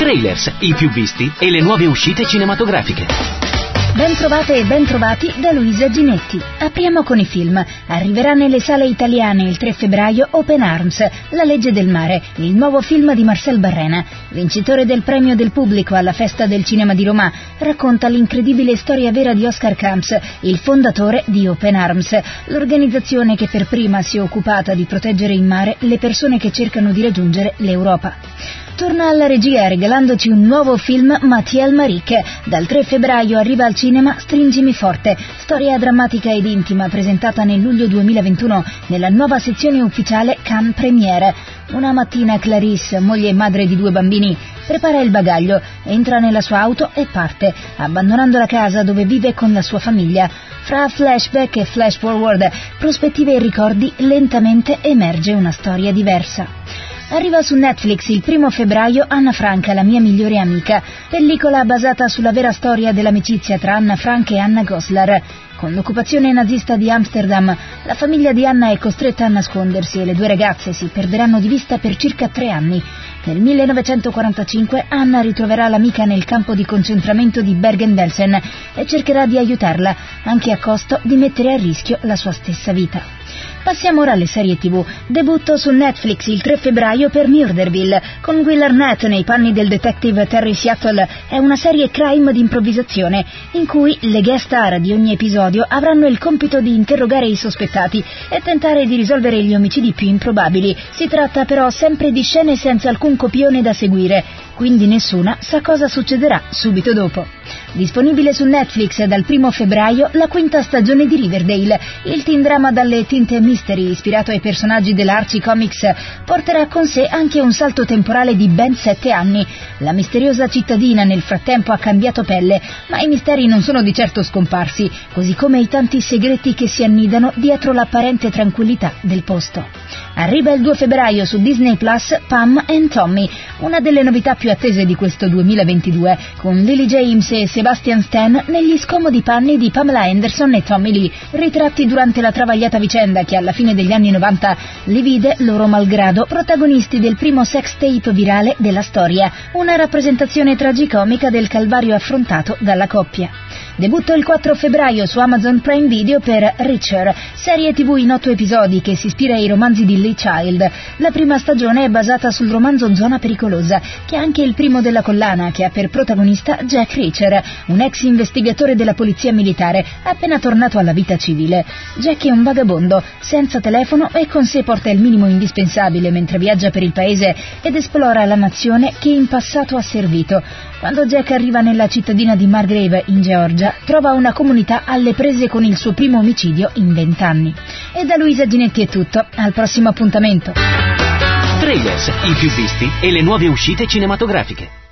Trailers, i più visti e le nuove uscite cinematografiche. Ben trovate e ben trovati da Luisa Ginetti. Apriamo con i film. Arriverà nelle sale italiane il 3 febbraio Open Arms, La legge del mare, il nuovo film di Marcel Barrena. Vincitore del premio del pubblico alla Festa del Cinema di Roma, racconta l'incredibile storia vera di Oscar Camps, il fondatore di Open Arms, l'organizzazione che per prima si è occupata di proteggere in mare le persone che cercano di raggiungere l'Europa. Torna alla regia regalandoci un nuovo film Mathieu Maric. Dal 3 febbraio arriva al cinema Stringimi forte, storia drammatica ed intima presentata nel luglio 2021 nella nuova sezione ufficiale Cannes Premiere. Una mattina Clarisse, moglie e madre di 2 bambini, prepara il bagaglio, entra nella sua auto e parte, abbandonando la casa dove vive con la sua famiglia. Fra flashback e flash forward, prospettive e ricordi, lentamente emerge una storia diversa. Arriva su Netflix il 1 febbraio Anna Frank, la mia migliore amica, pellicola basata sulla vera storia dell'amicizia tra Anna Frank e Anna Goslar. Con l'occupazione nazista di Amsterdam, la famiglia di Anna è costretta a nascondersi e le 2 ragazze si perderanno di vista per circa 3 anni. Nel 1945 Anna ritroverà l'amica nel campo di concentramento di Bergen-Belsen e cercherà di aiutarla, anche a costo di mettere a rischio la sua stessa vita. Passiamo ora alle serie TV. Debutto su Netflix il 3 febbraio per Murderville, con Will Arnett nei panni del detective Terry Seattle. È una serie crime di improvvisazione, in cui le guest star di ogni episodio avranno il compito di interrogare i sospettati e tentare di risolvere gli omicidi più improbabili. Si tratta però sempre di scene senza alcun copione da seguire, quindi nessuna sa cosa succederà subito dopo. Disponibile su Netflix dal 1 febbraio la 5ª stagione di Riverdale, il teen drama dalle tinte mystery ispirato ai personaggi dell'Archie Comics, porterà con sé anche un salto temporale di ben 7 anni. La misteriosa cittadina nel frattempo ha cambiato pelle, ma i misteri non sono di certo scomparsi, così come i tanti segreti che si annidano dietro l'apparente tranquillità del posto. Arriva il 2 febbraio su Disney Plus Pam and Tommy, una delle novità più attese di questo 2022, con Lily James e Sebastian Stan negli scomodi panni di Pamela Anderson e Tommy Lee, ritratti durante la travagliata vicenda che alla fine degli anni 90 li vide, loro malgrado, protagonisti del primo sex tape virale della storia, una rappresentazione tragicomica del calvario affrontato dalla coppia. Debutto il 4 febbraio su Amazon Prime Video per Richer, serie TV in 8 episodi che si ispira ai romanzi di Lee Child. La prima stagione è basata sul romanzo Zona pericolosa, che è anche il primo della collana, che ha per protagonista Jack Reacher, un ex investigatore della polizia militare appena tornato alla vita civile. Jack è un vagabondo, senza telefono e con sé porta il minimo indispensabile mentre viaggia per il paese ed esplora la nazione che in passato ha servito. Quando Jack arriva nella cittadina di Margrave, in Georgia, trova una comunità alle prese con il suo primo omicidio in 20 anni. E da Luisa Ginetti è tutto, al prossimo appuntamento. Trailers, i più visti e le nuove uscite cinematografiche.